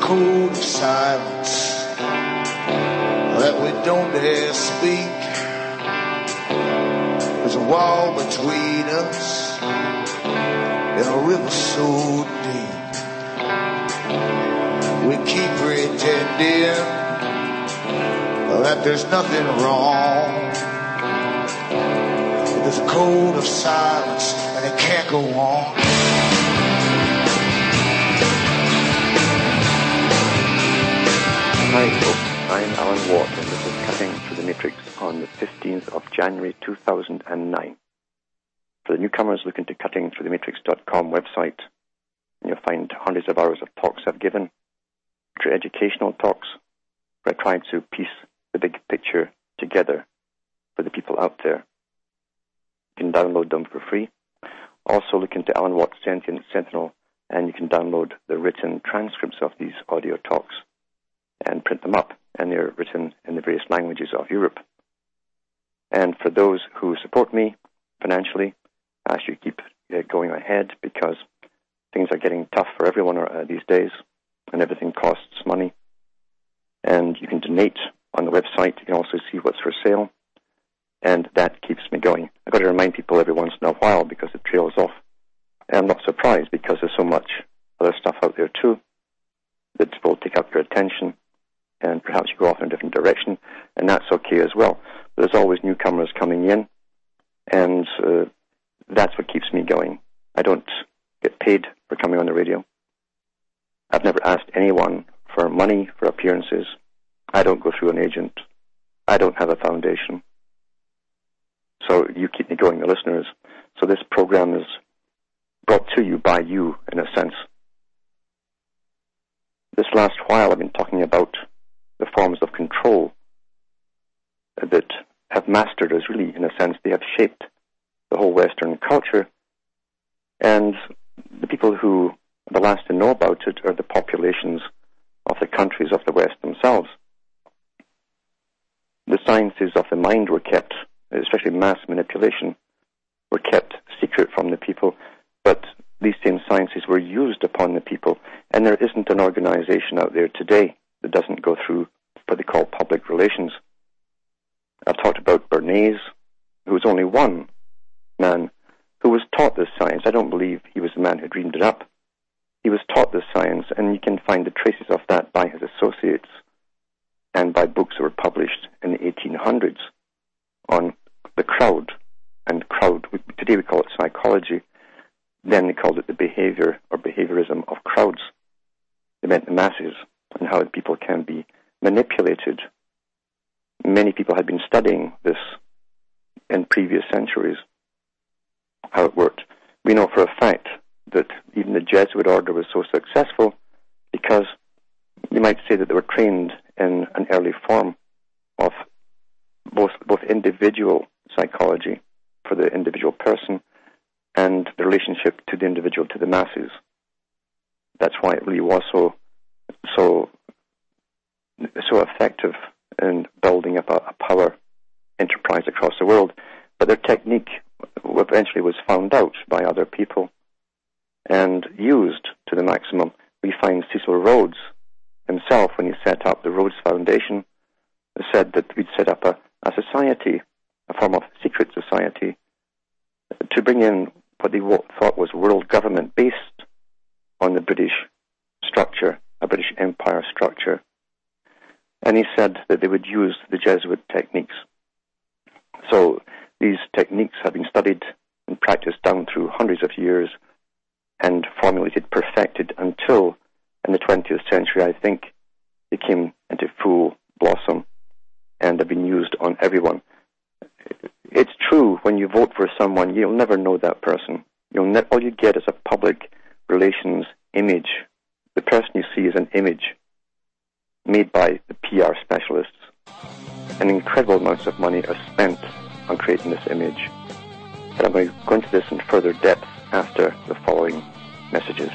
code of silence that we don't dare speak. There's a wall between us and a river so deep. We keep pretending that there's nothing wrong. There's a code of silence and it can't go on. Hi folks, I'm Alan Watt and this is Cutting Through the Matrix on the 15th of January 2009. For the newcomers, look into cuttingthroughthematrix.com website and you'll find hundreds of hours of talks I've given, which are educational talks where I try to piece the big picture together for the people out there. You can download them for free. Also look into Alan Watt's Sentient Sentinel and you can download the written transcripts of these audio talks and print them up, and they're written in the various languages of Europe. And for those who support me financially, I ask you to keep going ahead because things are getting tough for everyone these days, and everything costs money. And you can donate on the website. You can also see what's for sale, and that keeps me going. I've got to remind people every once in a while because it trails off. And I'm not surprised because there's so much other stuff out there too that will take up your attention. And perhaps you go off in a different direction, and that's okay as well. But there's always newcomers coming in, and that's what keeps me going. I don't get paid for coming on the radio. I've never asked anyone for money for appearances. I don't go through an agent. I don't have a foundation. So you keep me going, the listeners. So this program is brought to you by you, in a sense. This last while I've been talking about the forms of control that have mastered us, really, in a sense. They have shaped the whole Western culture, and the people who are the last to know about it are the populations of the countries of the West themselves. The sciences of the mind were kept, especially mass manipulation, were kept secret from the people, but these same sciences were used upon the people, and there isn't an organization out there today that doesn't go through what they call public relations. I've talked about Bernays, who was only one man who was taught this science. I don't believe he was the man who dreamed it up. He was taught this science, and you can find the traces of that by his associates and by books that were published in the 1800s on the crowd. And crowd, today we call it psychology. Then they called it the behavior or behaviorism of crowds. They meant the masses and how people can be manipulated. Many people had been studying this in previous centuries, how it worked. We know for a fact that even the Jesuit order was so successful because you might say that they were trained in an early form of both individual psychology for the individual person and the relationship to the individual to the masses. That's why it really was so effective in building up a power enterprise across the world. But their technique eventually was found out by other people and used to the maximum. We find Cecil Rhodes himself, when he set up the Rhodes Foundation, said that we'd set up a society, a form of secret society, to bring in what they thought was world government based on the British structure, a British Empire structure. And he said that they would use the Jesuit techniques. So these techniques have been studied and practiced down through hundreds of years and formulated, perfected until in the 20th century, I think, they came into full blossom and have been used on everyone. It's true, when you vote for someone, you'll never know that person. All you get is a public relations image. The person you see is an image made by the PR specialists. And incredible amounts of money are spent on creating this image. But I'm going to go into this in further depth after the following messages.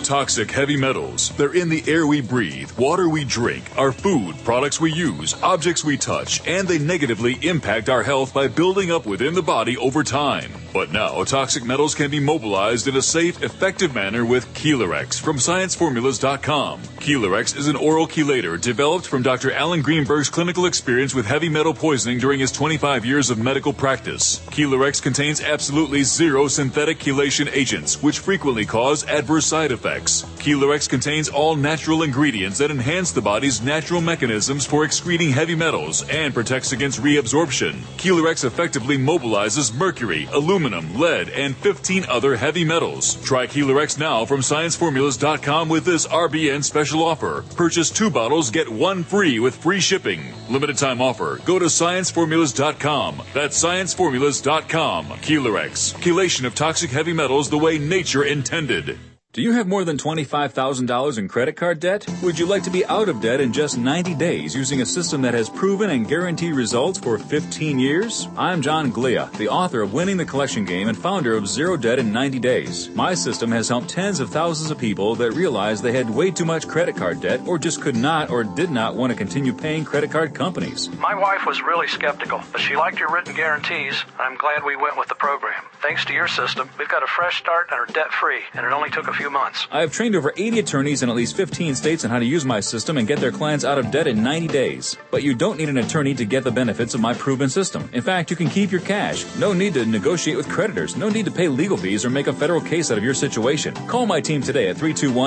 toxic heavy metals. They're in the air we breathe, water we drink, our food, products we use, objects we touch, and they negatively impact our health by building up within the body over time. But now, toxic metals can be mobilized in a safe, effective manner with Chelarex from ScienceFormulas.com. Chelarex is an oral chelator developed from Dr. Alan Greenberg's clinical experience with heavy metal poisoning during his 25 years of medical practice. Chelarex contains absolutely zero synthetic chelation agents, which frequently cause adverse side effects. Chelarex contains all natural ingredients that enhance the body's natural mechanisms for excreting heavy metals and protects against reabsorption. Chelarex effectively mobilizes mercury, aluminum, lead, and 15 other heavy metals. Try Chelarex now from ScienceFormulas.com with this RBN special offer. Purchase 2 bottles, get 1 free with free shipping. Limited time offer. Go to ScienceFormulas.com. That's ScienceFormulas.com. Chelarex. Chelation of toxic heavy metals the way nature intended. Do you have more than $25,000 in credit card debt? Would you like to be out of debt in just 90 days using a system that has proven and guaranteed results for 15 years? I'm John Glia, the author of Winning the Collection Game and founder of Zero Debt in 90 Days. My system has helped tens of thousands of people that realized they had way too much credit card debt or just could not or did not want to continue paying credit card companies. My wife was really skeptical, but she liked your written guarantees. I'm glad we went with the program. Thanks to your system, we've got a fresh start and are debt-free, and it only took a few months. I have trained over 80 attorneys in at least 15 states on how to use my system and get their clients out of debt in 90 days. But you don't need an attorney to get the benefits of my proven system. In fact, you can keep your cash. No need to negotiate with creditors. No need to pay legal fees or make a federal case out of your situation. Call my team today at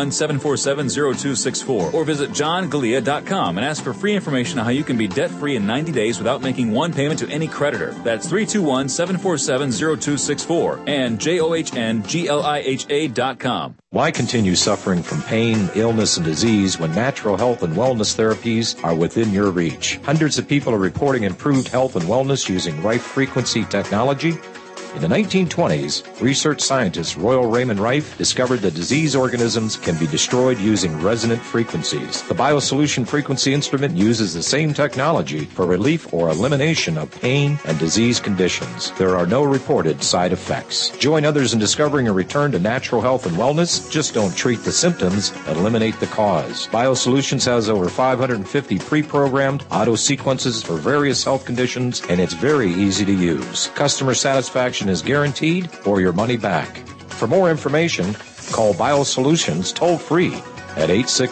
321-747-0264 or visit johngalia.com and ask for free information on how you can be debt-free in 90 days without making one payment to any creditor. That's 321-747-0264 and johngliha.com. Why continue suffering from pain, illness, and disease when natural health and wellness therapies are within your reach? Hundreds of people are reporting improved health and wellness using Rife frequency technology. In the 1920s, research scientist Royal Raymond Rife discovered that disease organisms can be destroyed using resonant frequencies. The BioSolution frequency instrument uses the same technology for relief or elimination of pain and disease conditions. There are no reported side effects. Join others in discovering a return to natural health and wellness. Just don't treat the symptoms, eliminate the cause. BioSolutions has over 550 pre-programmed auto sequences for various health conditions, and it's very easy to use. Customer satisfaction is guaranteed or your money back. For more information, call BioSolutions toll-free at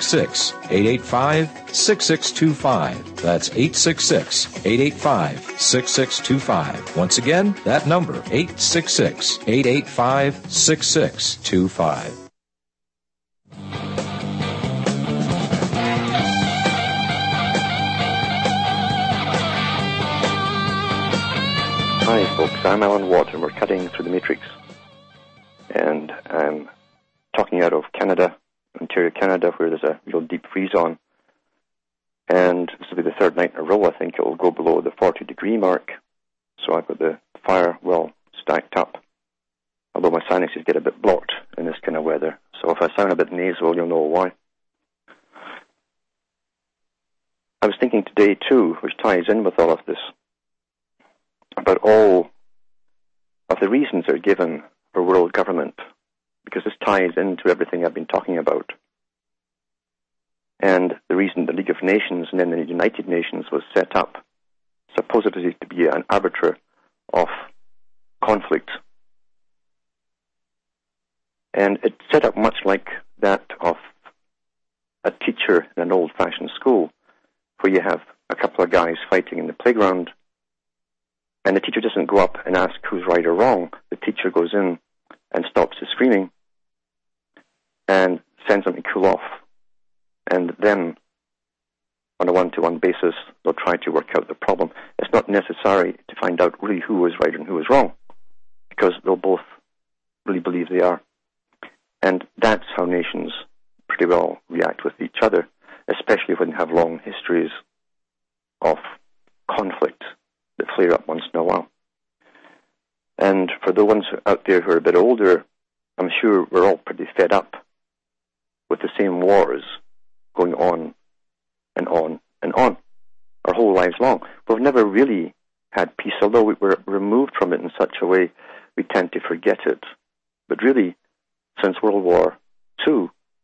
866-885-6625. That's 866-885-6625. Once again, that number, 866-885-6625. Hi folks, I'm Alan Watt and we're cutting through the matrix. And I'm talking out of Canada, Ontario, Canada, where there's a real deep freeze on. And this will be the third night in a row, I think. It will go below the 40-degree mark. So I've got the fire well stacked up. Although my sinuses get a bit blocked in this kind of weather. So if I sound a bit nasal, you'll know why. I was thinking today, too, which ties in with all of this, about all of the reasons that are given for world government, because this ties into everything I've been talking about. And the reason the League of Nations and then the United Nations was set up, supposedly to be an arbiter of conflict. And it's set up much like that of a teacher in an old-fashioned school, where you have a couple of guys fighting in the playground, and the teacher doesn't go up and ask who's right or wrong. The teacher goes in and stops the screaming and sends them to cool off. And then, on a one-to-one basis, they'll try to work out the problem. It's not necessary to find out really who is right and who is wrong, because they'll both really believe they are. And that's how nations pretty well react with each other, especially when they have long histories of conflict that flare up once in a while. And for the ones out there who are a bit older, I'm sure we're all pretty fed up with the same wars going on and on and on our whole lives long. We've never really had peace, although we were removed from it in such a way we tend to forget it. But really, since World War II,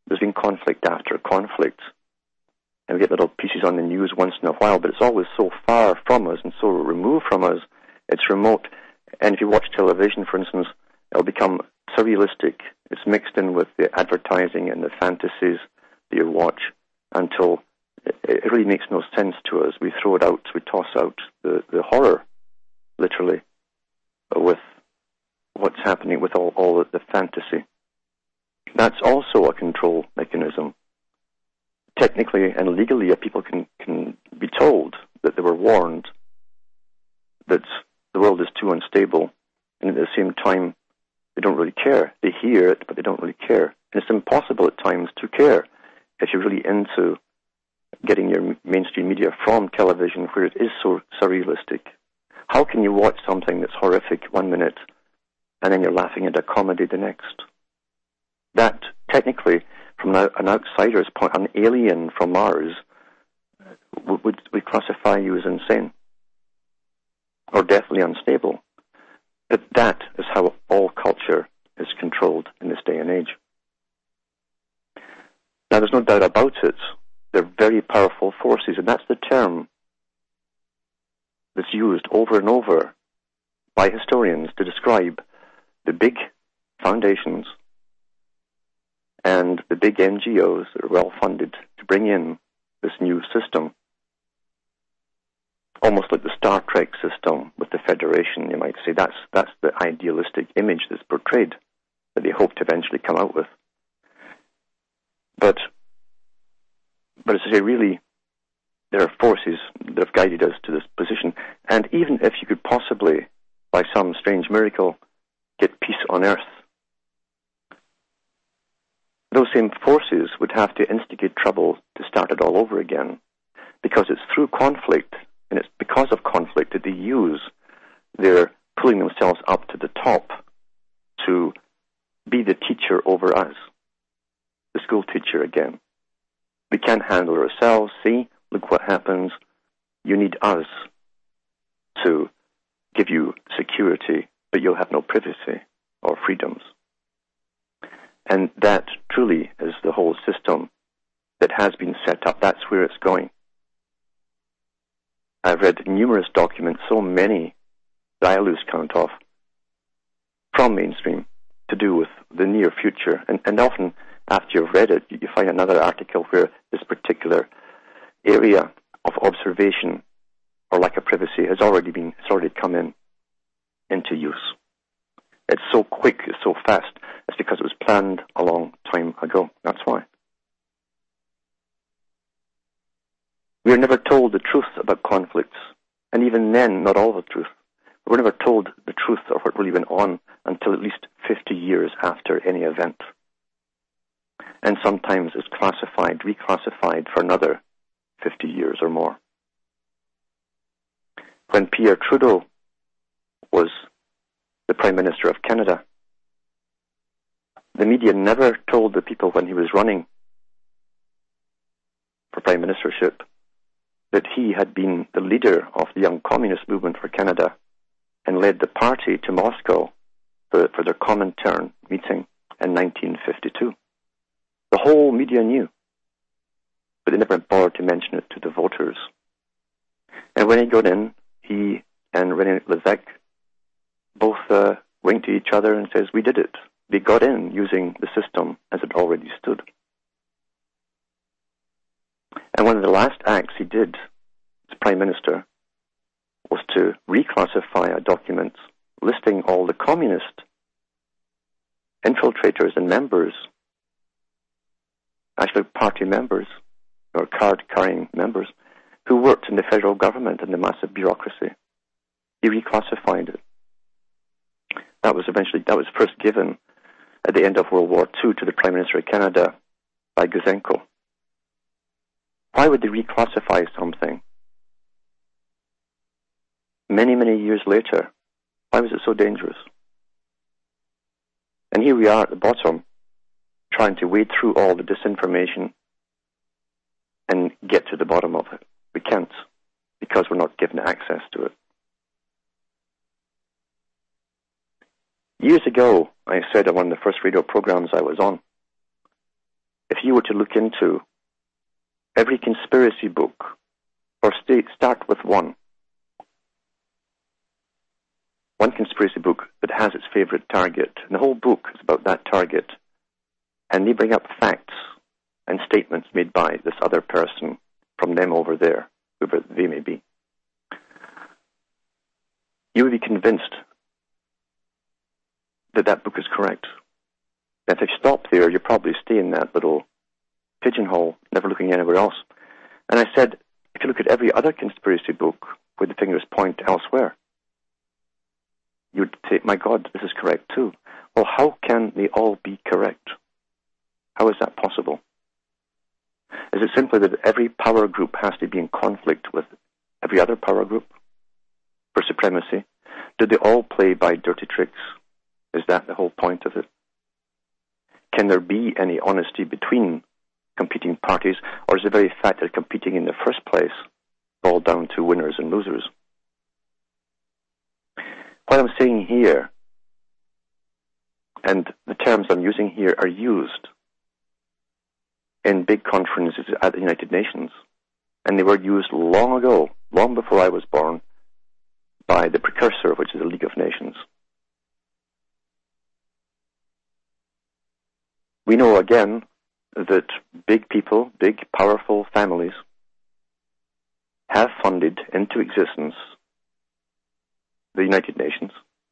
there's been conflict after conflict. And we get little pieces on the news once in a while, but it's always so far from us and so removed from us, it's remote. And if you watch television, for instance, it'll become surrealistic. It's mixed in with the advertising and the fantasies that you watch until it really makes no sense to us. We throw it out, we toss out the horror, literally, with what's happening with all the fantasy. That's also a control mechanism. Technically and legally, people can be told that they were warned that the world is too unstable, and at the same time, they don't really care. They hear it, but they don't really care. And it's impossible at times to care if you're really into getting your mainstream media from television, where it is so surrealistic. How can you watch something that's horrific 1 minute, and then you're laughing at a comedy the next? That, technically, from an outsider's point, an alien from Mars, would classify you as insane or deathly unstable. But that is how all culture is controlled in this day and age. Now, there's no doubt about it. They're very powerful forces, and that's the term that's used over and over by historians to describe the big foundations and the big NGOs that are well funded to bring in this new system. Almost like the Star Trek system with the Federation, you might say. That's the idealistic image that's portrayed that they hope to eventually come out with. But as I say, really, there are forces that have guided us to this position. And even if you could possibly, by some strange miracle, get peace on earth, those same forces would have to instigate trouble to start it all over again, because it's through conflict, and it's because of conflict that they use their pulling themselves up to the top to be the teacher over us, the school teacher again. We can't handle ourselves. See, look what happens. You need us to give you security, but you'll have no privacy or freedoms. And that truly is the whole system that has been set up. That's where it's going. I've read numerous documents, so many that I lose count of, from mainstream, to do with the near future. And often, after you've read it, you find another article where this particular area of observation or lack of privacy has already come into use. It's so quick, it's so fast. It's because it was planned a long time ago. That's why. We are never told the truth about conflicts, and even then, not all the truth. We're never told the truth of what really went on until at least 50 years after any event. And sometimes it's classified, reclassified for another 50 years or more. When Pierre Trudeau was the Prime Minister of Canada, the media never told the people when he was running for Prime Ministership that he had been the leader of the Young Communist Movement for Canada and led the party to Moscow for their Comintern meeting in 1952. The whole media knew, but they never bothered to mention it to the voters. And when he got in, he and René Lévesque both winked to each other and says, "We did it." They got in using the system as it already stood. And one of the last acts he did as Prime Minister was to reclassify a document listing all the communist infiltrators and members, actually party members or card-carrying members, who worked in the federal government and the massive bureaucracy. He reclassified it. That was first given at the end of World War II to the Prime Minister of Canada by Guzenko. Why would they reclassify something many, many years later? Why was it so dangerous? And here we are at the bottom, trying to wade through all the disinformation and get to the bottom of it. We can't, because we're not given access to it. Years ago, I said on one of the first radio programs I was on, if you were to look into every conspiracy book, or start with one conspiracy book that has its favorite target, and the whole book is about that target, and they bring up facts and statements made by this other person from them over there, whoever they may be, you would be convinced that that book is correct. If you stop there, you'll probably stay in that little pigeonhole, never looking anywhere else. And I said, if you look at every other conspiracy book where the fingers point elsewhere, you would say, my God, this is correct too. Well, how can they all be correct? How is that possible? Is it simply that every power group has to be in conflict with every other power group for supremacy? Do they all play by dirty tricks? Is that the whole point of it? Can there be any honesty between competing parties, or is the very fact they're competing in the first place all down to winners and losers? What I'm saying here, and the terms I'm using here, are used in big conferences at the United Nations, and they were used long ago, long before I was born, by the precursor, which is the League of Nations. We know again that big people, big powerful families, have funded into existence the United Nations.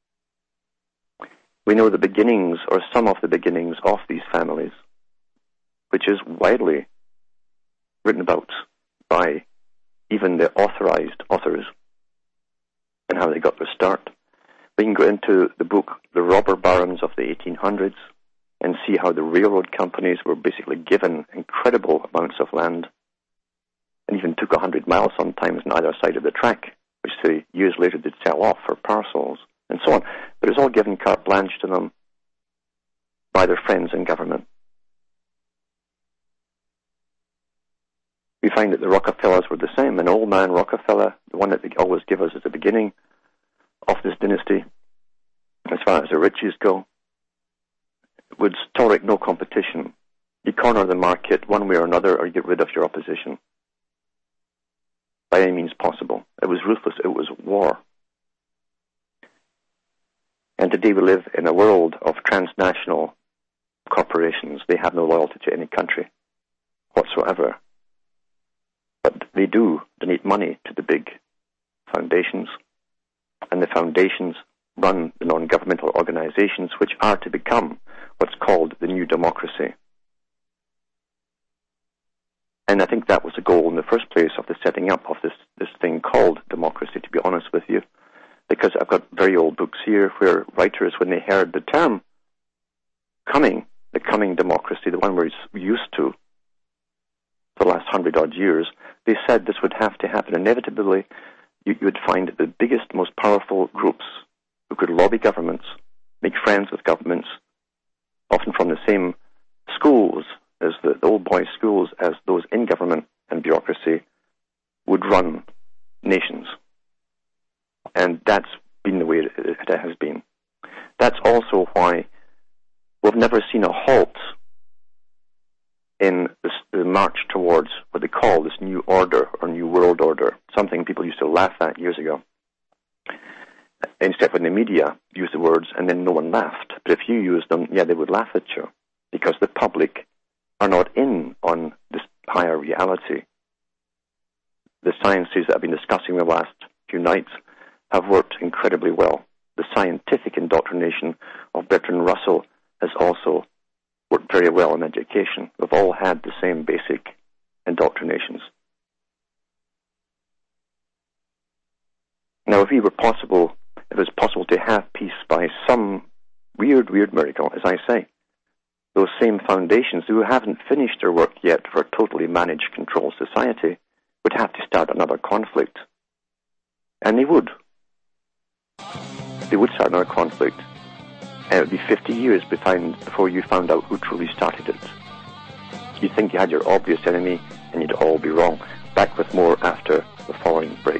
We know the beginnings, or some of the beginnings, of these families, which is widely written about by even the authorized authors, and how they got their start. We can go into the book The Robber Barons of the 1800s and see how the railroad companies were basically given incredible amounts of land, and even took 100 miles sometimes on either side of the track, which they years later did sell off for parcels, and so on. But it was all given carte blanche to them by their friends in government. We find that the Rockefellers were the same. An old man Rockefeller, the one that they always give us at the beginning of this dynasty, as far as the riches go, would tolerate no competition. You corner the market one way or another, or you get rid of your opposition by any means possible. It was ruthless. It was war. And today we live in a world of transnational corporations. They have no loyalty to any country whatsoever. But they do donate money to the big foundations, and the foundations run the non-governmental organizations, which are to become what's called the new democracy. And I think that was the goal in the first place of the setting up of this thing called democracy, to be honest with you, because I've got very old books here where writers, when they heard the term coming, the coming democracy, the one we're used to for the last 100-odd years, they said this would have to happen. Inevitably, you would find the biggest, most powerful groups who could lobby governments, make friends with governments, often from the same schools as the old boys' schools as those in government and bureaucracy, would run nations. And that's been the way it has been. That's also why we've never seen a halt in the march towards what they call this new order or new world order, something people used to laugh at years ago. Except when the media used the words and then no one laughed. But if you used them, yeah, they would laugh at you, because the public are not in on this higher reality. The sciences that I've been discussing the last few nights have worked incredibly well. The scientific indoctrination of Bertrand Russell has also worked very well in education. We've all had the same basic indoctrinations. Now, if it was possible to have peace by some weird miracle, as I say, those same foundations who haven't finished their work yet for a totally managed, controlled society would have to start another conflict. And they would. They would start another conflict. And it would be 50 years before you found out who truly started it. You'd think you had your obvious enemy, and you'd all be wrong. Back with more after the following break.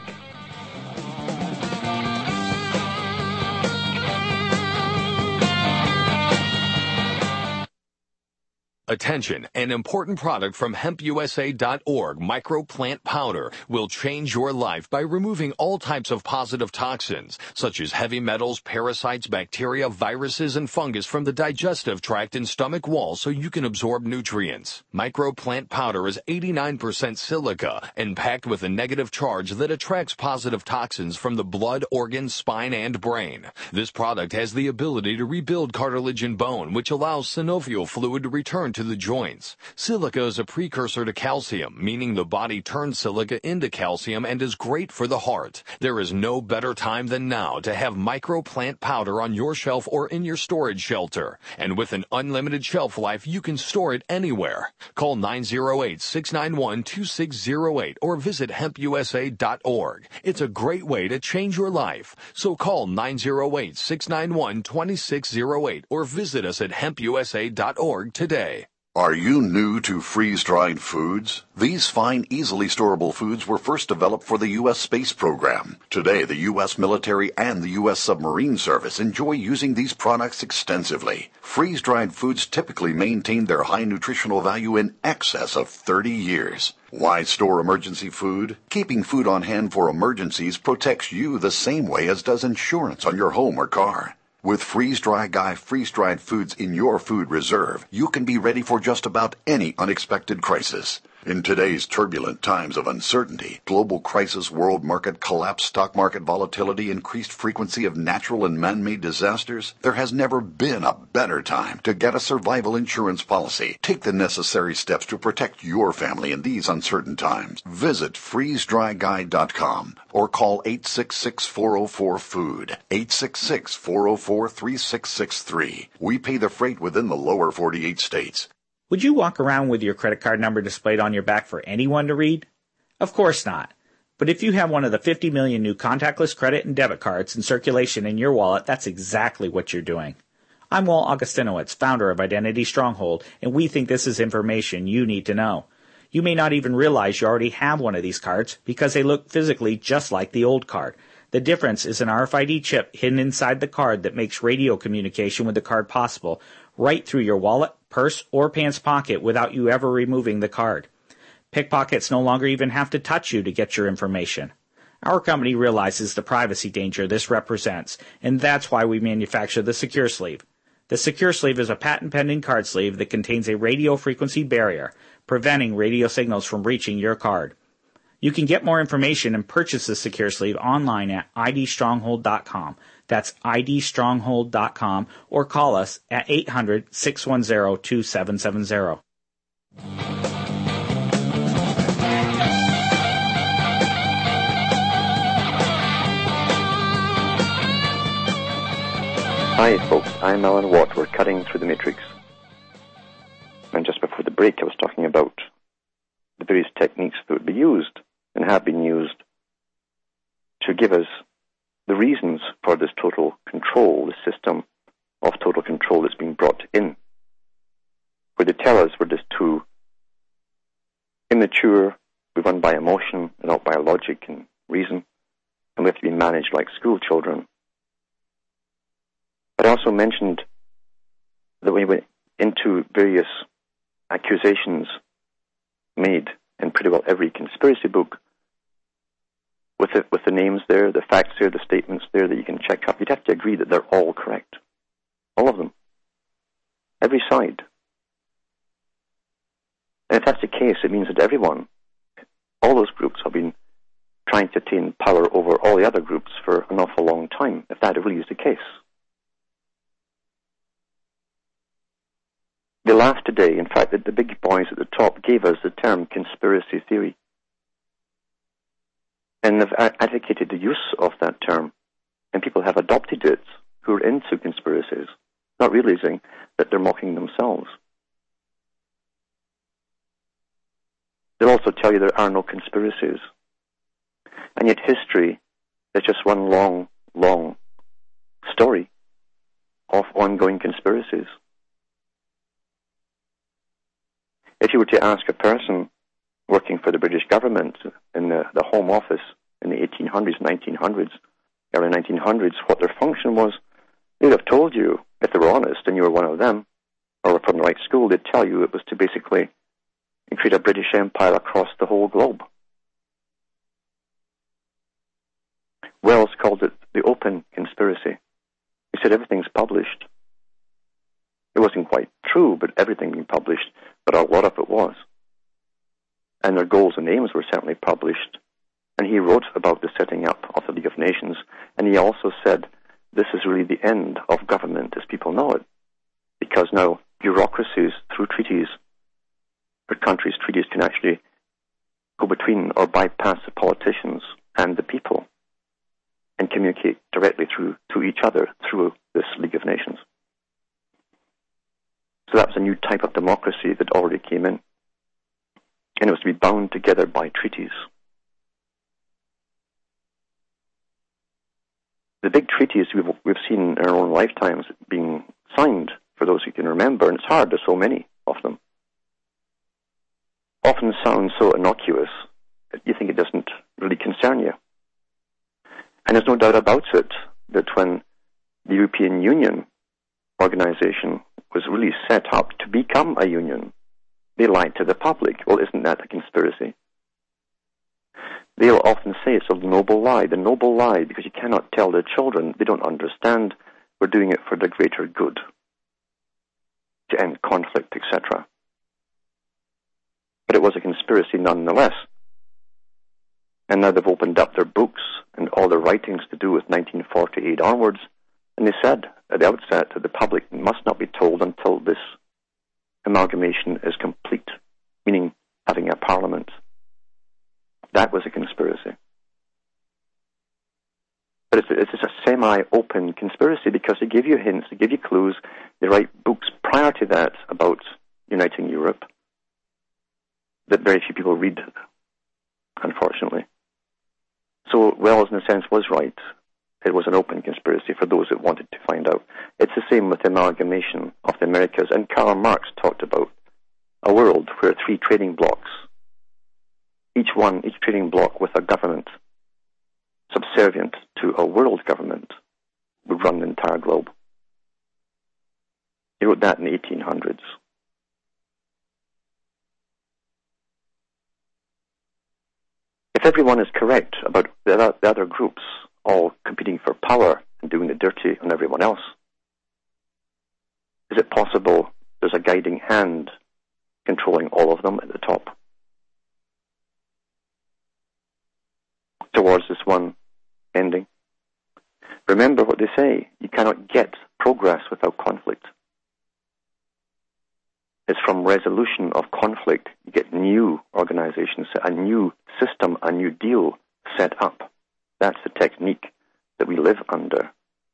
Attention, an important product from hempusa.org, microplant powder, will change your life by removing all types of positive toxins, such as heavy metals, parasites, bacteria, viruses, and fungus from the digestive tract and stomach wall so you can absorb nutrients. Microplant powder is 89% silica and packed with a negative charge that attracts positive toxins from the blood, organs, spine, and brain. This product has the ability to rebuild cartilage and bone, which allows synovial fluid to return to the joints. Silica is a precursor to calcium, meaning the body turns silica into calcium and is great for the heart. There is no better time than now to have microplant powder on your shelf or in your storage shelter. And with an unlimited shelf life, you can store it anywhere. Call 908-691-2608 or visit hempusa.org. It's a great way to change your life. So call 908-691-2608 or visit us at hempusa.org today. Are you new to freeze-dried foods? These fine, easily storable foods were first developed for the U.S. space program. Today, the U.S. military and the U.S. submarine service enjoy using these products extensively. Freeze-dried foods typically maintain their high nutritional value in excess of 30 years. Why store emergency food? Keeping food on hand for emergencies protects you the same way as does insurance on your home or car. With Freeze-Dry Guy freeze-dried foods in your food reserve, you can be ready for just about any unexpected crisis. In today's turbulent times of uncertainty, global crisis, world market collapse, stock market volatility, increased frequency of natural and man-made disasters, there has never been a better time to get a survival insurance policy. Take the necessary steps to protect your family in these uncertain times. Visit freezedryguy.com or call 866-404-FOOD, 866-404-3663. We pay the freight within the lower 48 states. Would you walk around with your credit card number displayed on your back for anyone to read? Of course not. But if you have one of the 50 million new contactless credit and debit cards in circulation in your wallet, that's exactly what you're doing. I'm Walt Augustinowitz, founder of Identity Stronghold, and we think this is information you need to know. You may not even realize you already have one of these cards because they look physically just like the old card. The difference is an RFID chip hidden inside the card that makes radio communication with the card possible right through your wallet, purse, or pants pocket without you ever removing the card. Pickpockets no longer even have to touch you to get your information. Our company realizes the privacy danger this represents, and that's why we manufacture the Secure Sleeve. The Secure Sleeve is a patent-pending card sleeve that contains a radio frequency barrier, preventing radio signals from reaching your card. You can get more information and purchase the Secure Sleeve online at idstronghold.com. That's idstronghold.com, or call us at 800-610-2770. Hi folks, I'm Alan Watt. We're cutting through the matrix. And just before the break I was talking about the various techniques that would be used and have been used to give us the reasons for this total control, the system of total control that's being brought in. Where they tell us we're just too immature, we run by emotion and not by logic and reason, and we have to be managed like school children. But I also mentioned that we went into various accusations made in pretty well every conspiracy book, with the names there, the facts there, the statements there that you can check up. You'd have to agree that they're all correct. All of them. Every side. And if that's the case, it means that everyone, all those groups have been trying to attain power over all the other groups for an awful long time, if that really is the case. They laughed today, in fact, that the big boys at the top gave us the term conspiracy theory. And they've advocated the use of that term. And people have adopted it who are into conspiracies, not realizing that they're mocking themselves. They'll also tell you there are no conspiracies. And yet history is just one long, long story of ongoing conspiracies. If you were to ask a person working for the British government in the Home Office in the 1800s, 1900s, early 1900s, what their function was, they'd have told you, if they were honest and you were one of them, or from the right school, they'd tell you it was to basically create a British Empire across the whole globe. Wells called it the open conspiracy. He said everything's published. It wasn't quite true, but everything being published, but a lot of it was. And their goals and aims were certainly published. And he wrote about the setting up of the League of Nations, and he also said this is really the end of government as people know it, because now bureaucracies through treaties, or countries' treaties, can actually go between or bypass the politicians and the people and communicate directly to each other through this League of Nations. So that was a new type of democracy that already came in. And it was to be bound together by treaties. The big treaties we've seen in our own lifetimes being signed, for those who can remember, and it's hard, there's so many of them, often sound so innocuous that you think it doesn't really concern you. And there's no doubt about it that when the European Union organization was really set up to become a union, they lied to the public. Well, isn't that a conspiracy? They'll often say it's a noble lie. The noble lie, because you cannot tell their children, they don't understand, we're doing it for the greater good, to end conflict, etc. But it was a conspiracy nonetheless. And now they've opened up their books and all their writings to do with 1948 onwards, and they said at the outset that the public must not be told until this amalgamation is complete, meaning having a parliament. That was a conspiracy. But it's a semi-open conspiracy because they give you hints, they give you clues, they write books prior to that about uniting Europe that very few people read, unfortunately. So Wells, in a sense, was right. It was an open conspiracy for those that wanted to find out. It's the same with the amalgamation of the Americas. And Karl Marx talked about a world where three trading blocks, each trading block with a government subservient to a world government, would run the entire globe. He wrote that in the 1800s. If everyone is correct about the other groups all competing for power and doing the dirty on everyone else, is it possible there's a guiding hand controlling all of them at the top towards this one ending? Remember what they say, you cannot get progress without conflict. It's from resolution of conflict you get new organizations, a new system, a new deal set up. That's the technique that we live under.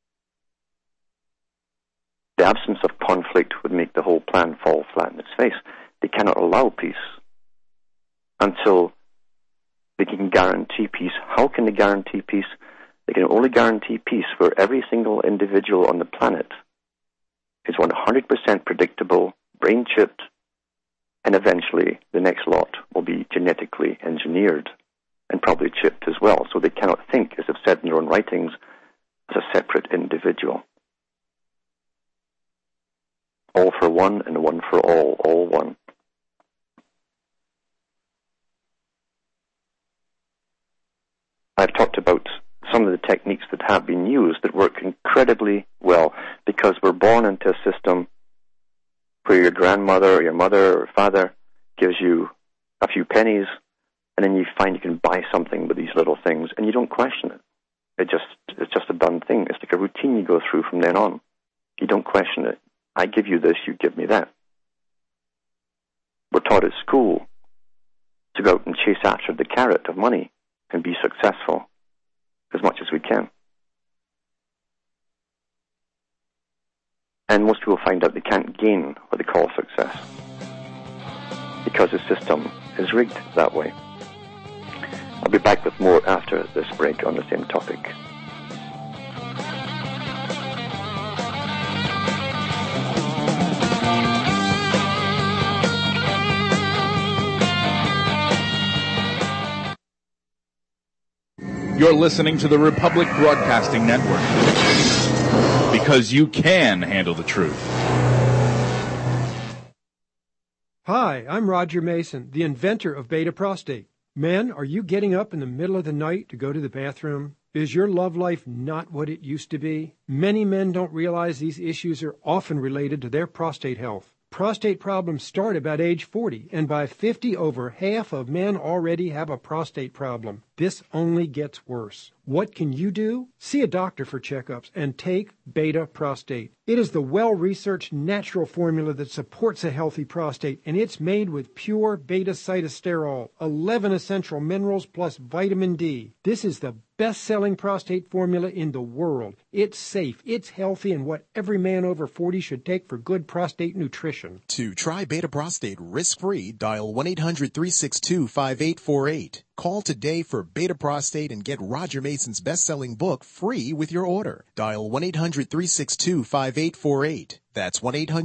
The absence of conflict would make the whole plan fall flat in its face. They cannot allow peace until they can guarantee peace. How can they guarantee peace? They can only guarantee peace where every single individual on the planet is 100% predictable, brain-chipped, and eventually the next lot will be genetically engineered and probably chipped as well. So they cannot think, as they've said in their own writings, as a separate individual. All for one and one for all one. I've talked about some of the techniques that have been used that work incredibly well because we're born into a system where your grandmother or your mother or father gives you a few pennies and then you find you can buy something with these little things and you don't question it. It's just a done thing. It's like a routine you go through from then on. You don't question it. I give you this, you give me that. We're taught at school to go out and chase after the carrot of money and be successful as much as we can. And most people find out they can't gain what they call success because the system is rigged that way. I'll be back with more after this break on the same topic. You're listening to the Republic Broadcasting Network because you can handle the truth. Hi, I'm Roger Mason, the inventor of Beta Prostate. Men, are you getting up in the middle of the night to go to the bathroom? Is your love life not what it used to be? Many men don't realize these issues are often related to their prostate health. Prostate problems start about age 40, and by 50, over half of men already have a prostate problem. This only gets worse. What can you do? See a doctor for checkups and take Beta Prostate. It is the well-researched natural formula that supports a healthy prostate, and it's made with pure beta-cytosterol, 11 essential minerals plus vitamin D. This is the best-selling prostate formula in the world. It's safe, it's healthy, and what every man over 40 should take for good prostate nutrition. To try Beta Prostate risk-free, dial 1-800-362-5848. Call today for Beta Prostate and get Roger Mason's best-selling book free with your order. Dial 1-800-362-5848. That's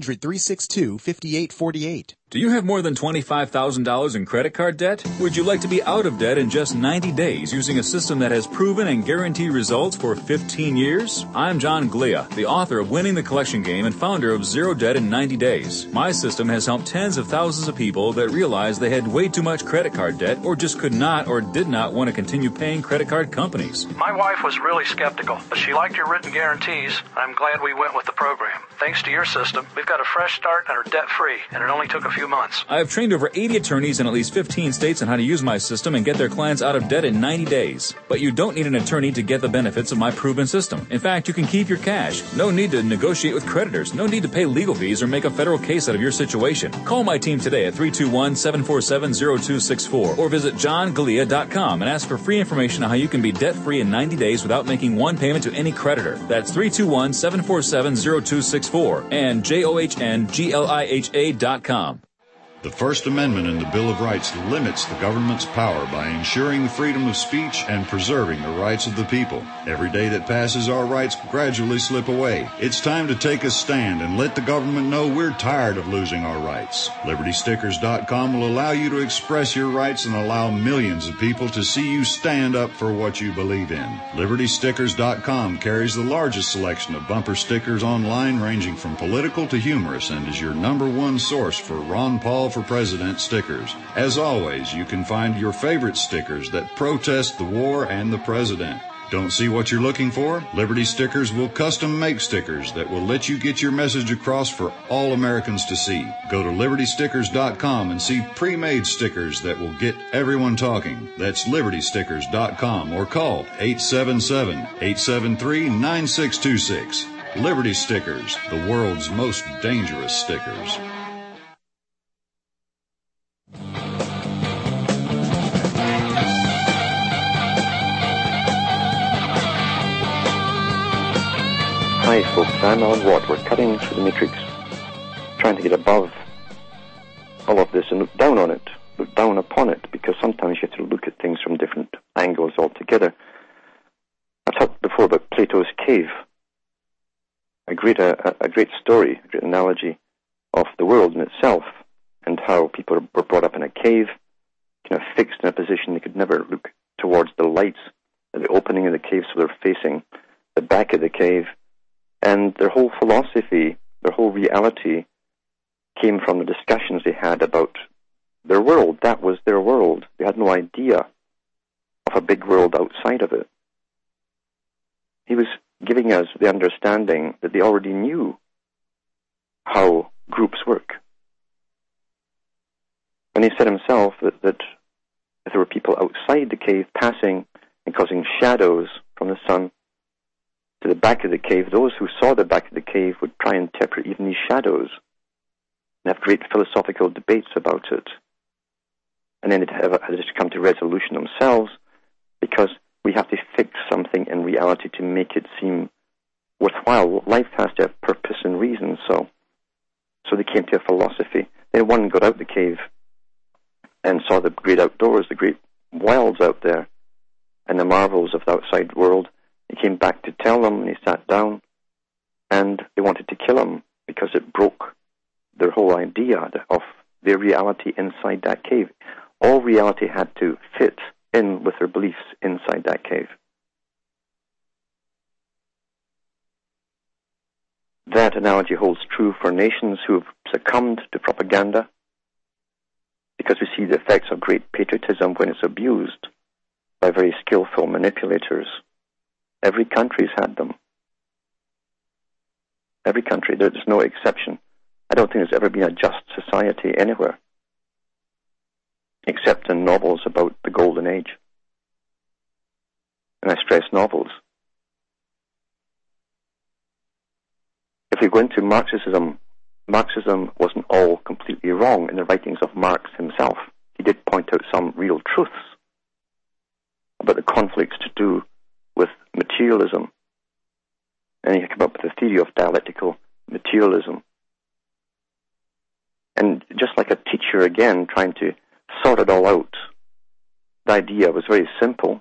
1-800-362-5848. Do you have more than $25,000 in credit card debt? Would you like to be out of debt in just 90 days using a system that has proven and guaranteed results for 15 years? I'm John Glea, the author of Winning the Collection Game and founder of Zero Debt in 90 Days. My system has helped tens of thousands of people that realized they had way too much credit card debt or just could not or did not want to continue paying credit card companies. My wife was really skeptical, but she liked your written guarantees. I'm glad we went with the program. Thanks to your system, we've got a fresh start and are debt-free, and it only took a few months. I have trained over 80 attorneys in at least 15 states on how to use my system and get their clients out of debt in 90 days. But you don't need an attorney to get the benefits of my proven system. In fact, you can keep your cash. No need to negotiate with creditors. No need to pay legal fees or make a federal case out of your situation. Call my team today at 321-747-0264 or visit johngalea.com and ask for free information on how you can be debt-free in 90 days without making one payment to any creditor. That's 321-747-0264 and johngliha.com. The First Amendment in the Bill of Rights limits the government's power by ensuring the freedom of speech and preserving the rights of the people. Every day that passes, our rights gradually slip away. It's time to take a stand and let the government know we're tired of losing our rights. LibertyStickers.com will allow you to express your rights and allow millions of people to see you stand up for what you believe in. LibertyStickers.com carries the largest selection of bumper stickers online, ranging from political to humorous, and is your #1 source for Ron Paul for President stickers. As always, you can find your favorite stickers that protest the war and the president. Don't see what you're looking for? Liberty Stickers will custom make stickers that will let you get your message across for all Americans to see. Go to LibertyStickers.com and see pre-made stickers that will get everyone talking. That's LibertyStickers.com or call 877-873-9626. Liberty Stickers, the world's most dangerous stickers. Hi folks, I'm Alan Watt. We're cutting through the matrix, trying to get above all of this and look down on it, look down upon it, because sometimes you have to look at things from different angles altogether. I've talked before about Plato's cave, a great story, a great analogy of the world in itself, and how people were brought up in a cave, kind of fixed in a position they could never look towards the lights at the opening of the cave, so they're facing the back of the cave. And their whole philosophy, their whole reality came from the discussions they had about their world. That was their world. They had no idea of a big world outside of it. He was giving us the understanding that they already knew how groups work. And he said himself that if there were people outside the cave passing and causing shadows from the sun to the back of the cave, those who saw the back of the cave would try and interpret even these shadows and have great philosophical debates about it. And then they'd have to come to resolution themselves, because we have to fix something in reality to make it seem worthwhile. Life has to have purpose and reason, so they came to a philosophy. Then one got out the cave and saw the great outdoors, the great wilds out there, and the marvels of the outside world. He came back to tell them, and he sat down, and they wanted to kill him because it broke their whole idea of their reality inside that cave. All reality had to fit in with their beliefs inside that cave. That analogy holds true for nations who have succumbed to propaganda, because we see the effects of great patriotism when it's abused by very skillful manipulators. Every country's had them. Every country, there's no exception. I don't think there's ever been a just society anywhere, except in novels about the Golden Age. And I stress novels. If we go into Marxism, Marxism wasn't all completely wrong in the writings of Marx himself. He did point out some real truths about the conflicts to do with materialism. And he came up with the theory of dialectical materialism. And just like a teacher, again, trying to sort it all out, the idea was very simple,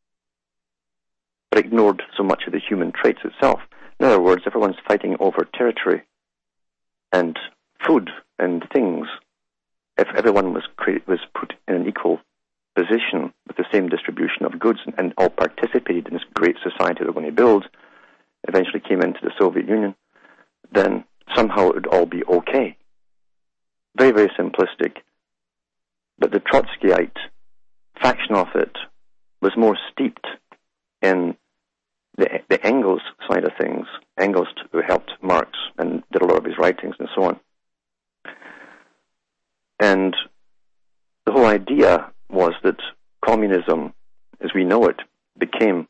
but ignored so much of the human traits itself. In other words, everyone's fighting over territory and food and things. If everyone was put in an equal position with the same distribution of goods and all participated in this great society they're going to build, eventually came into the Soviet Union, then somehow it would all be okay. Very, very simplistic. But the Trotskyite faction of it was more steeped in the Engels side of things. Engels, who helped Marx and did a lot of his writings and so on. And the whole idea was that communism, as we know it, became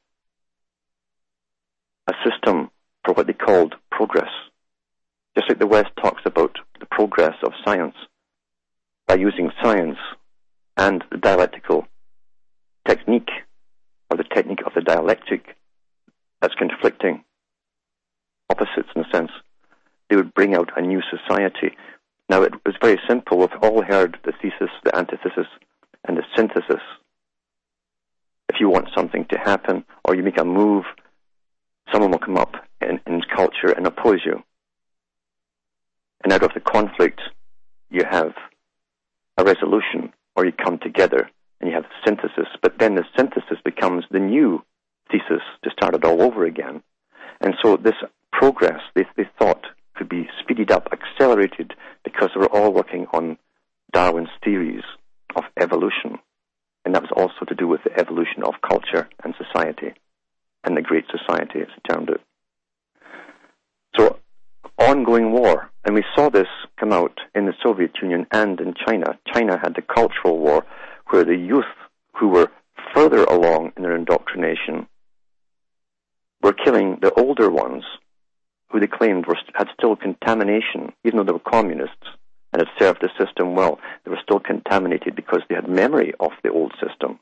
a system for what they called progress. Just like the West talks about the progress of science, by using science and the dialectical technique, or the technique of the dialectic, that's conflicting opposites in a sense, they would bring out a new society. Now, it was very simple. We've all heard the thesis, the antithesis, and the synthesis. If you want something to happen, or you make a move, someone will come up in culture and oppose you. And out of the conflict, you have a resolution, or you come together and you have synthesis. But then the synthesis becomes the new thesis to start it all over again. And so this progress, they thought, could be speeded up, accelerated, because they were all working on Darwin's theories of evolution. And that was also to do with the evolution of culture and society, and the Great Society, as he termed it. So, ongoing war. And we saw this come out in the Soviet Union and in China. China had the Cultural War, where the youth who were further along in their indoctrination were killing the older ones, who they claimed had still contamination, even though they were communists and had served the system well. They were still contaminated because they had memory of the old system.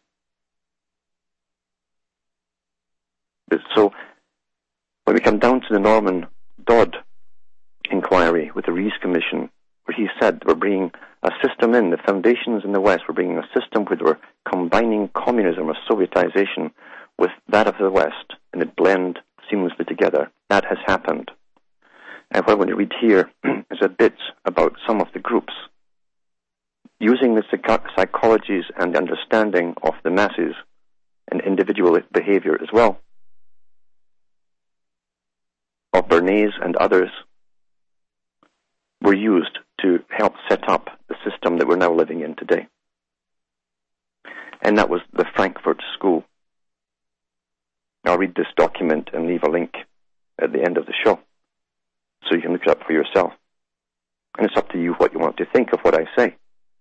So, when we come down to the Norman Dodd inquiry with the Rees Commission, where he said we're bringing a system in, the foundations in the West, we're bringing a system where we're combining communism or Sovietization with that of the West, and it blend seamlessly together. That has happened. And what I want to read here is a bit about some of the groups using the psychologies and the understanding of the masses and individual behavior as well, of Bernays and others, were used to help set up the system that we're now living in today. And that was the Frankfurt School. I'll read this document and leave a link at the end of the show, so you can look it up for yourself. And it's up to you what you want to think of what I say.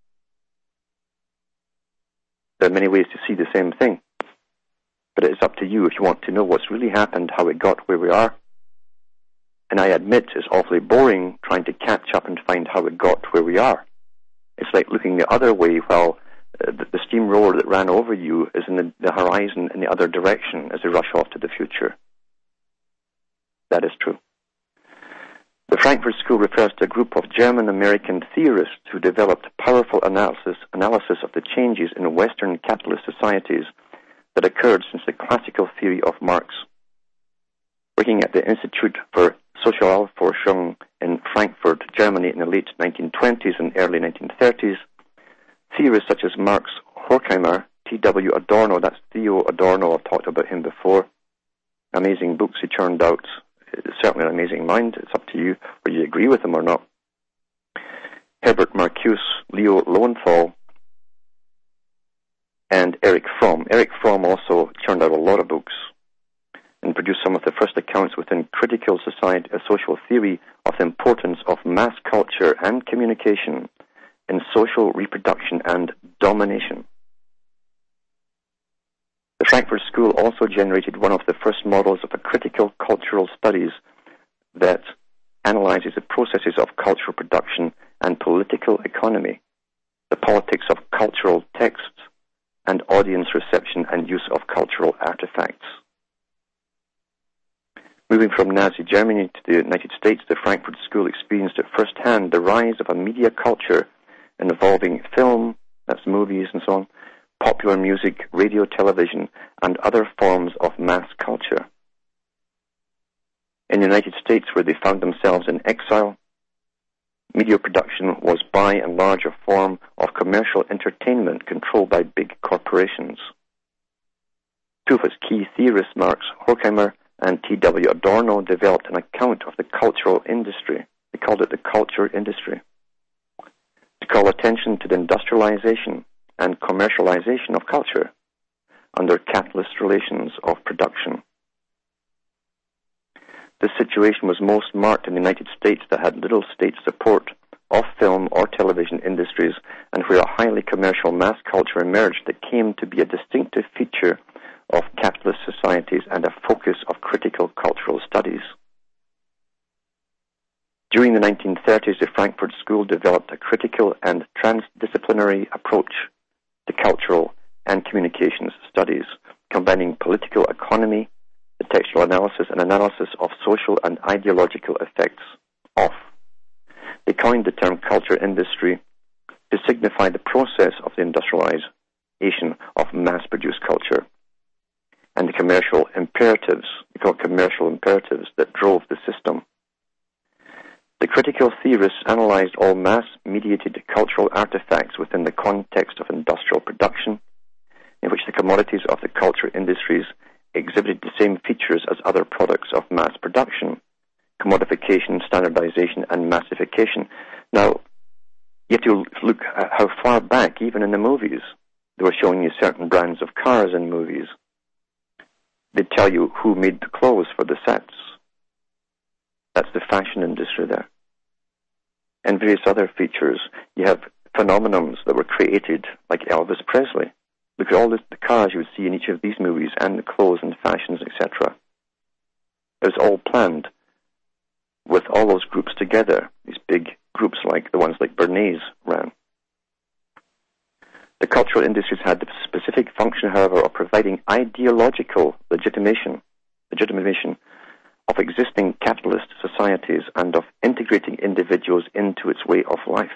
There are many ways to see the same thing, but it's up to you if you want to know what's really happened, how it got where we are. And I admit it's awfully boring trying to catch up and find how it got where we are. It's like looking the other way while the steamroller that ran over you is in the horizon in the other direction as they rush off to the future. That is true. The Frankfurt School refers to a group of German-American theorists who developed powerful analysis of the changes in Western capitalist societies that occurred since the classical theory of Marx. Working at the Institute for Sozialforschung in Frankfurt, Germany in the late 1920s and early 1930s, theorists such as Marx Horkheimer, T.W. Adorno, that's Theo Adorno, I've talked about him before, amazing books he churned out, certainly an amazing mind, it's up to you whether you agree with him or not. Herbert Marcuse, Leo Lowenthal, and Erich Fromm. Erich Fromm also churned out a lot of books and produced some of the first accounts within critical society, social theory of the importance of mass culture and communication in social reproduction and domination. The Frankfurt School also generated one of the first models of a critical cultural studies that analyzes the processes of cultural production and political economy, the politics of cultural texts, and audience reception and use of cultural artifacts. Moving from Nazi Germany to the United States, the Frankfurt School experienced at first hand the rise of a media culture involving film, that's movies and so on, popular music, radio, television, and other forms of mass culture. In the United States, where they found themselves in exile, media production was by and large a form of commercial entertainment controlled by big corporations. Two of its key theorists, Marx Horkheimer and T.W. Adorno, developed an account of the cultural industry. They called it the culture industry, to call attention to the industrialization and commercialization of culture under capitalist relations of production. This situation was most marked in the United States, that had little state support of film or television industries, and where a highly commercial mass culture emerged that came to be a distinctive feature of capitalist societies and a focus of critical cultural studies. During the 1930s, the Frankfurt School developed a critical and transdisciplinary approach to cultural and communications studies, combining political economy, the textual analysis, and analysis of social and ideological effects of. They coined the term culture industry to signify the process of the industrialization of mass-produced culture and the commercial imperatives, we call it commercial imperatives, that drove the system. The critical theorists analyzed all mass-mediated cultural artifacts within the context of industrial production, in which the commodities of the culture industries exhibited the same features as other products of mass production: commodification, standardization, and massification. Now, you have to look at how far back, even in the movies, they were showing you certain brands of cars in movies. They'd tell you who made the clothes for the sets. That's the fashion industry there. And various other features. You have phenomenons that were created, like Elvis Presley. Look at all the cars you would see in each of these movies, and the clothes and fashions, etc. It was all planned with all those groups together, these big groups like the ones like Bernays ran. The cultural industries had the specific function, however, of providing ideological legitimation of existing capitalist societies and of integrating individuals into its way of life.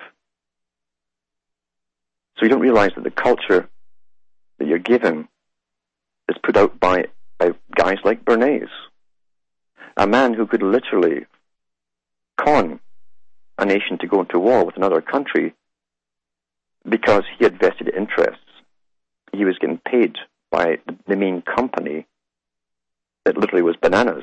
So you don't realize that the culture that you're given is put out by guys like Bernays, a man who could literally con a nation to go into war with another country because he had vested interests. He was getting paid by the main company that literally was bananas.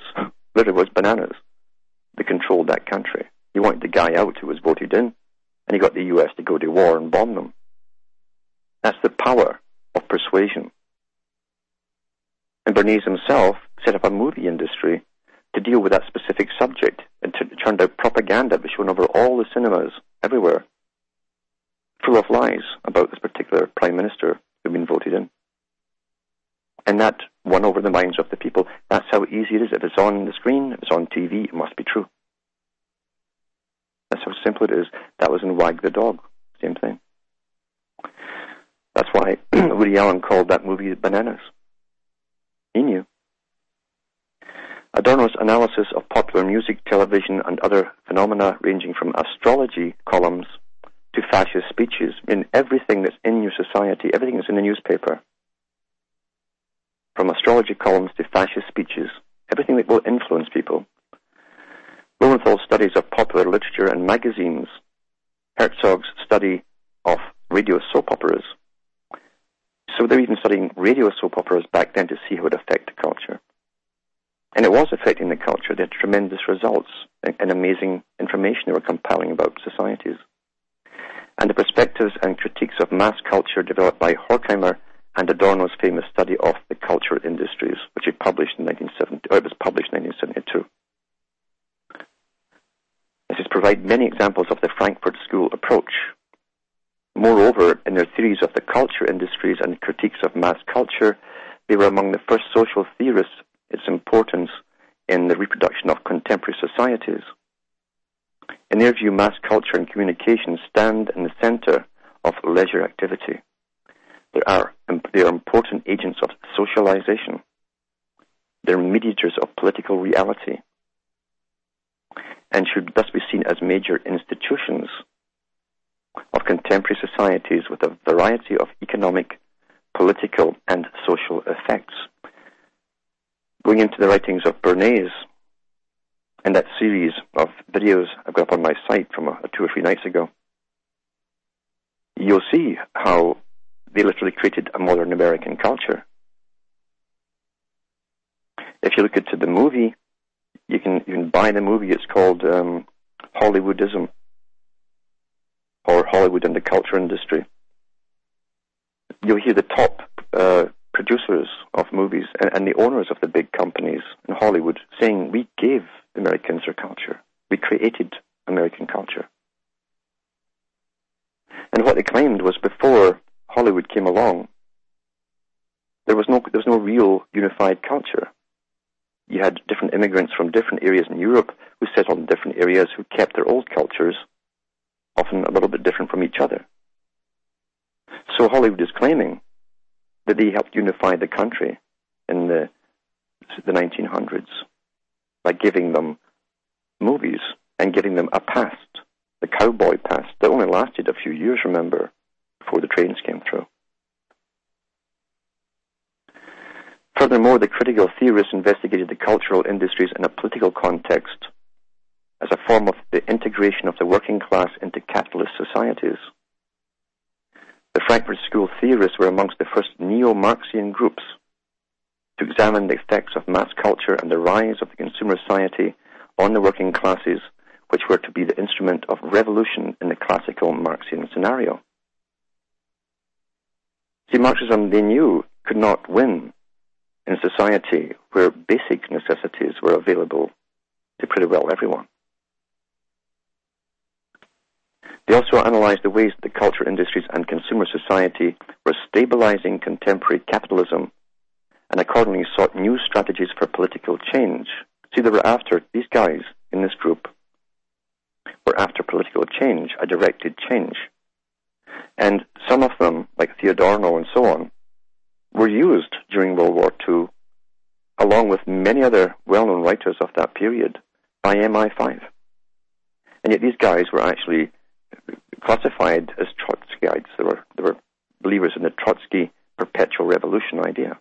That controlled that country. He wanted the guy out who was voted in, and he got the US to go to war and bomb them. That's the power of persuasion. And Bernays himself set up a movie industry to deal with that specific subject, and turned out propaganda was shown over all the cinemas everywhere, full of lies about this particular prime minister who'd been voted in. And that won over the minds of the people. That's how easy it is. If it's on the screen, if it's on TV, it must be true. That's how simple it is. That was in Wag the Dog. Same thing. That's why Woody Allen called that movie Bananas. He knew. Adorno's analysis of popular music, television, and other phenomena ranging from astrology columns to fascist speeches, in everything that's in your society, everything that's in the newspaper, from astrology columns to fascist speeches, everything that will influence people. Lowenthal's studies of popular literature and magazines, Herzog's study of radio soap operas. So they're even studying radio soap operas back then to see how it would affect the culture. And it was affecting the culture. They had tremendous results and amazing information they were compiling about societies. And the perspectives and critiques of mass culture developed by Horkheimer and Adorno's famous study of the cultural industries, which he published in 1970, or it was published in 1972. This has provided many examples of the Frankfurt School approach. Moreover, in their theories of the culture industries and critiques of mass culture, they were among the first social theorists its importance in the reproduction of contemporary societies. In their view, mass culture and communication stand in the center of leisure activity. They are important agents of socialization. They're mediators of political reality and should thus be seen as major institutions of contemporary societies with a variety of economic, political, and social effects. Going into the writings of Bernays, and that series of videos I've got up on my site from 2 or 3 nights ago, you'll see how they literally created a modern American culture. If you look into the movie, you can buy the movie. It's called Hollywoodism, or Hollywood and the Culture Industry. You'll hear the top producers of movies and the owners of the big companies in Hollywood saying, we gave Americans their culture. We created American culture. And what they claimed was before Hollywood came along, there was no real unified culture. You had different immigrants from different areas in Europe who settled in different areas who kept their old cultures, often a little bit different from each other. So Hollywood is claiming that they helped unify the country in the 1900s by giving them movies and giving them a past, the cowboy past, that only lasted a few years, remember, before the trains came through. Furthermore, the critical theorists investigated the cultural industries in a political context as a form of the integration of the working class into capitalist societies. The Frankfurt School theorists were amongst the first neo-Marxian groups to examine the effects of mass culture and the rise of the consumer society on the working classes, which were to be the instrument of revolution in the classical Marxian scenario. See, Marxism, they knew, could not win in a society where basic necessities were available to pretty well everyone. They also analyzed the ways that the culture industries and consumer society were stabilizing contemporary capitalism and accordingly sought new strategies for political change. See, they were after, these guys in this group were after political change, a directed change. And some of them, like Adorno and so on, were used during World War II, along with many other well-known writers of that period, by MI5. And yet these guys were actually classified as Trotskyites. They were believers in the Trotsky perpetual revolution idea.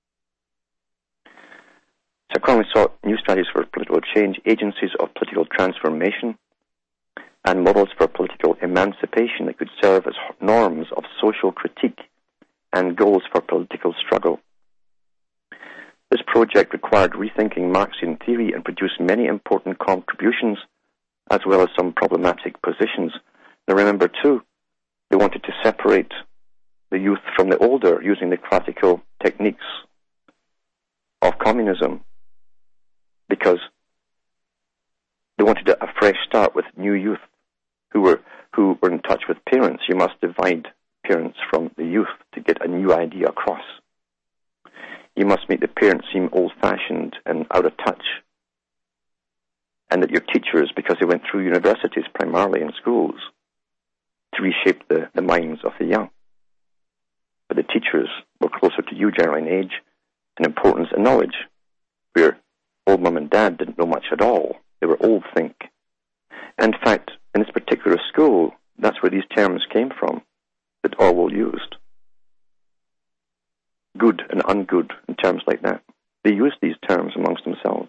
So accordingly sought new strategies for political change, agencies of political transformation, and models for political emancipation that could serve as norms of social critique and goals for political struggle. This project required rethinking Marxian theory and produced many important contributions as well as some problematic positions. Now remember too, they wanted to separate the youth from the older using the classical techniques of communism because they wanted a fresh start with new youth who were in touch with parents. You must divide parents from the youth to get a new idea across. You must make the parents seem old-fashioned and out of touch, and that your teachers, because they went through universities primarily in schools, to reshape the minds of the young. But the teachers were closer to you generally in age and importance and knowledge, where old mum and dad didn't know much at all. They were old think. In fact, in this particular school, that's where these terms came from that Orwell used. Good and ungood, and terms like that. They used these terms amongst themselves.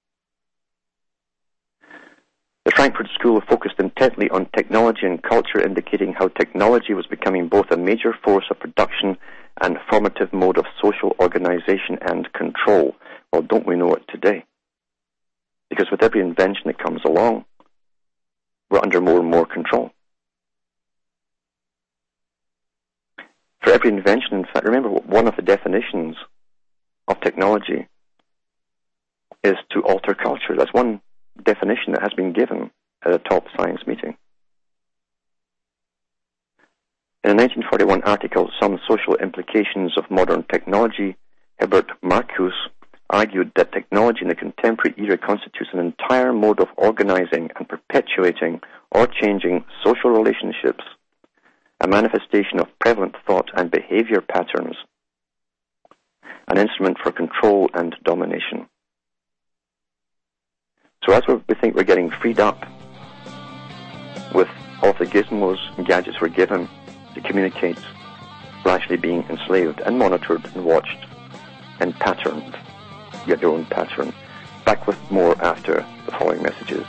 The Frankfurt School focused intently on technology and culture, indicating how technology was becoming both a major force of production and formative mode of social organization and control. Well, don't we know it today? Because with every invention that comes along, we're under more and more control. For every invention, in fact, remember one of the definitions of technology is to alter culture. That's one definition that has been given at a top science meeting. In a 1941 article, Some Social Implications of Modern Technology, Herbert Marcuse argued that technology in the contemporary era constitutes an entire mode of organizing and perpetuating or changing social relationships, a manifestation of prevalent thought and behavior patterns, an instrument for control and domination. So as we think we're getting freed up with all the gizmos and gadgets we're given to communicate, we're actually being enslaved and monitored and watched and patterned. You get your own pattern. Back with more after the following messages.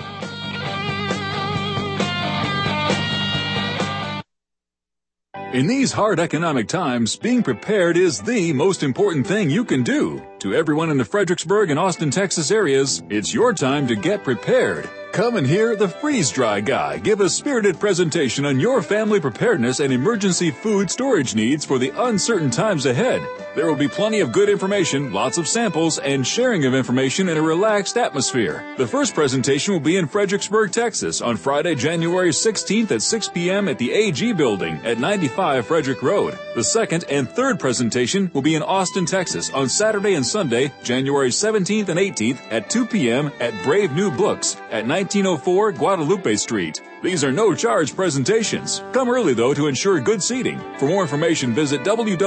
In these hard economic times, being prepared is the most important thing you can do. To everyone in the Fredericksburg and Austin, Texas areas, it's your time to get prepared. Come and hear the Freeze Dry Guy give a spirited presentation on your family preparedness and emergency food storage needs for the uncertain times ahead. There will be plenty of good information, lots of samples, and sharing of information in a relaxed atmosphere. The first presentation will be in Fredericksburg, Texas on Friday, January 16th at 6 p.m. at the AG Building at 95 Frederick Road. The second and third presentation will be in Austin, Texas on Saturday and Sunday, January 17th and 18th at 2 p.m. at Brave New Books at 1904 Guadalupe Street. These are no-charge presentations. Come early, though, to ensure good seating. For more information, visit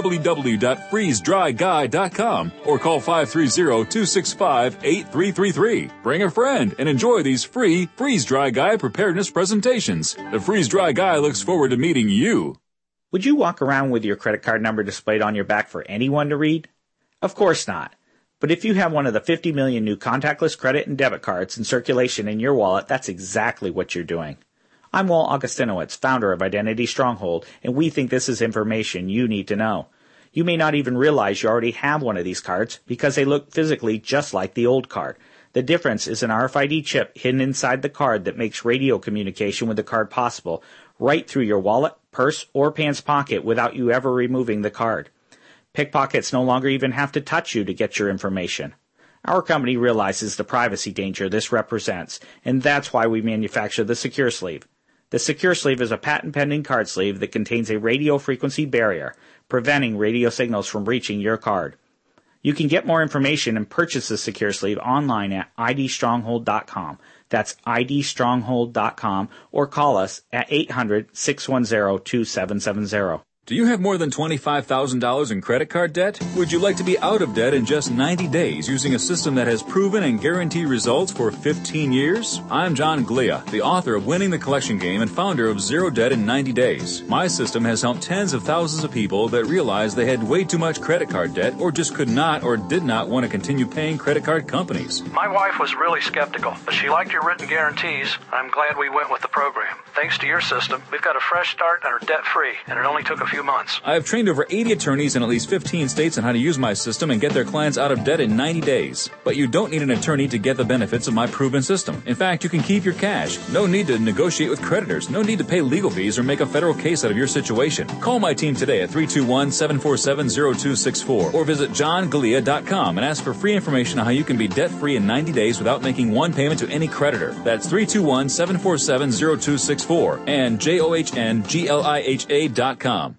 www.freezedryguy.com or call 530-265-8333. Bring a friend and enjoy these free Freeze Dry Guy preparedness presentations. The Freeze Dry Guy looks forward to meeting you. Would you walk around with your credit card number displayed on your back for anyone to read? Of course not. But if you have one of the 50 million new contactless credit and debit cards in circulation in your wallet, that's exactly what you're doing. I'm Walt Augustinowicz, founder of Identity Stronghold, and we think this is information you need to know. You may not even realize you already have one of these cards because they look physically just like the old card. The difference is an RFID chip hidden inside the card that makes radio communication with the card possible right through your wallet, purse, or pants pocket without you ever removing the card. Pickpockets no longer even have to touch you to get your information. Our company realizes the privacy danger this represents, and that's why we manufacture the Secure Sleeve. The Secure Sleeve is a patent-pending card sleeve that contains a radio frequency barrier, preventing radio signals from reaching your card. You can get more information and purchase the Secure Sleeve online at idstronghold.com. That's idstronghold.com, or call us at 800-610-2770. Do you have more than $25,000 in credit card debt? Would you like to be out of debt in just 90 days using a system that has proven and guaranteed results for 15 years? I'm John Glia, the author of Winning the Collection Game and founder of Zero Debt in 90 Days. My system has helped tens of thousands of people that realized they had way too much credit card debt or just could not or did not want to continue paying credit card companies. My wife was really skeptical, but she liked your written guarantees. I'm glad we went with the program. Thanks to your system, we've got a fresh start and are debt-free, and it only took a few months. I have trained over 80 attorneys in at least 15 states on how to use my system and get their clients out of debt in 90 days. But you don't need an attorney to get the benefits of my proven system. In fact, you can keep your cash. No need to negotiate with creditors. No need to pay legal fees or make a federal case out of your situation. Call my team today at 321-747-0264 or visit johnglia.com and ask for free information on how you can be debt-free in 90 days without making one payment to any creditor. That's 321-747-0264 and JOHNGLIHA.com.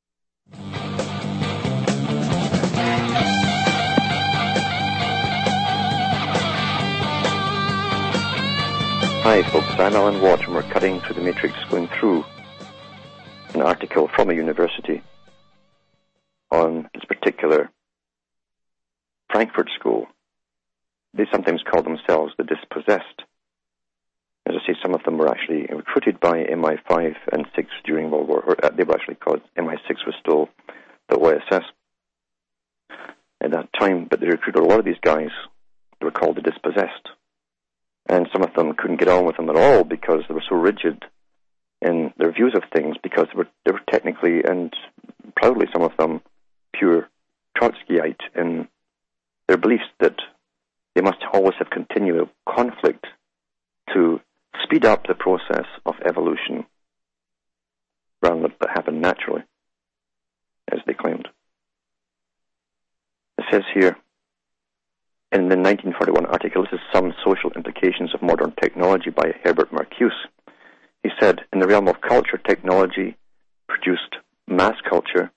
Hi folks, I'm Alan Watt and we're cutting through the matrix, going through an article from a university on this particular Frankfurt school. They sometimes call themselves the dispossessed. As I say, some of them were actually recruited by MI5 and 6 during World War, or they were actually called, MI6 was still the OSS at that time, but they recruited a lot of these guys. They were called the dispossessed. And some of them couldn't get on with them at all because they were so rigid in their views of things, because they were technically and proudly, some of them, pure Trotskyite in their beliefs that they must always have continual conflict to speed up the process of evolution rather than that happen naturally. as they claimed. It says here, in the 1941 article, this is Some Social Implications of Modern Technology by Herbert Marcuse. He said, in the realm of culture, technology produced mass culture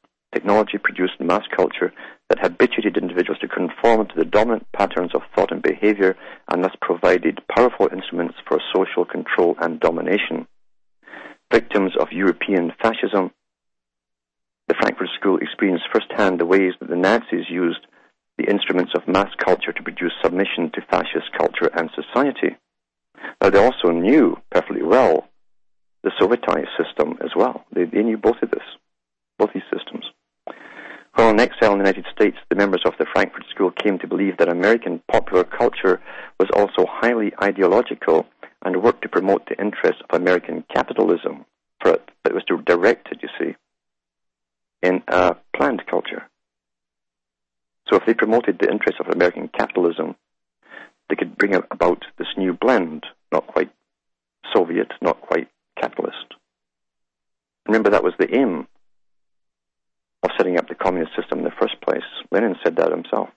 that habituated individuals to conform to the dominant patterns of thought and behavior, and thus provided powerful instruments for social control and domination. Victims of European fascism, the Frankfurt School experienced firsthand the ways that the Nazis used the instruments of mass culture to produce submission to fascist culture and society. Now, they also knew perfectly well the Sovietized system as well. They knew both these systems. While in exile in the United States, the members of the Frankfurt School came to believe that American popular culture was also highly ideological and worked to promote the interests of American capitalism. But it was directed, you see, in a planned culture. So if they promoted the interests of American capitalism, they could bring about this new blend, not quite Soviet, not quite capitalist. Remember, that was the aim of setting up the communist system in the first place. Lenin said that himself.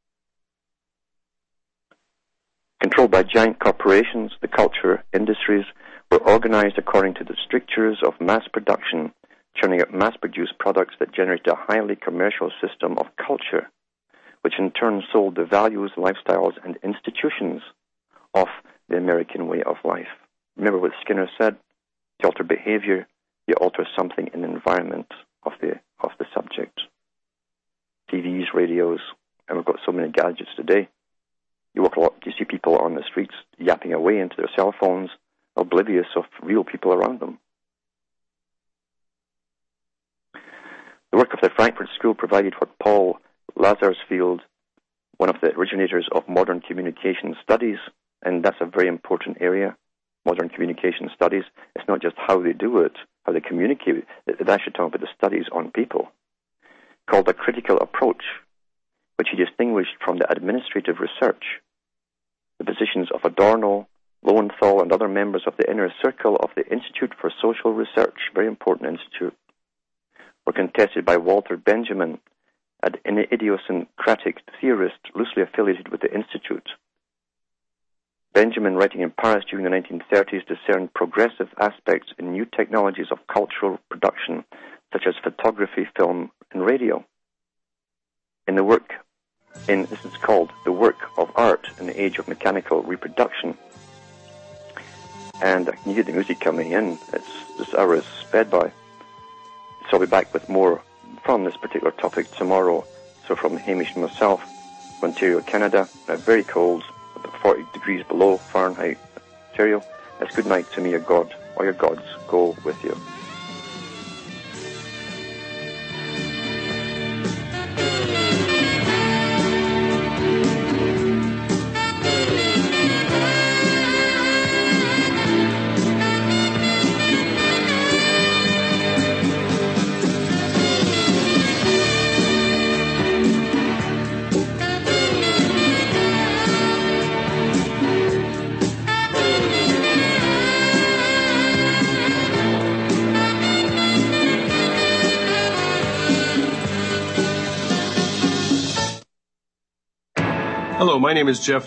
Controlled by giant corporations, the culture industries were organized according to the strictures of mass production, churning out mass-produced products that generated a highly commercial system of culture, which in turn sold the values, lifestyles, and institutions of the American way of life. Remember what Skinner said? To alter behavior, you alter something in the environment of the subject. TVs, radios, and we've got so many gadgets today. You walk a lot, you see people on the streets yapping away into their cell phones, oblivious of real people around them. The work of the Frankfurt School provided what Paul Lazarsfeld, one of the originators of modern communication studies, and that's a very important area, modern communication studies. It's not just how they do it, how they communicate. They actually talk about the studies on people, called a critical approach, which he distinguished from the administrative research. The positions of Adorno, Lowenthal, and other members of the inner circle of the Institute for Social Research, very important institute, were contested by Walter Benjamin, an idiosyncratic theorist loosely affiliated with the Institute. Benjamin, writing in Paris during the 1930s, discerned progressive aspects in new technologies of cultural production, such as photography, film, and radio. This is called The Work of Art in the Age of Mechanical Reproduction. And I can hear the music coming in. This hour is sped by. So I'll be back with more from this particular topic tomorrow. So from Hamish and myself, Ontario, Canada, very cold, about 40 degrees below Fahrenheit, Ontario. It's good night to me, your God, or your gods go with you. Hello, my name is Jeff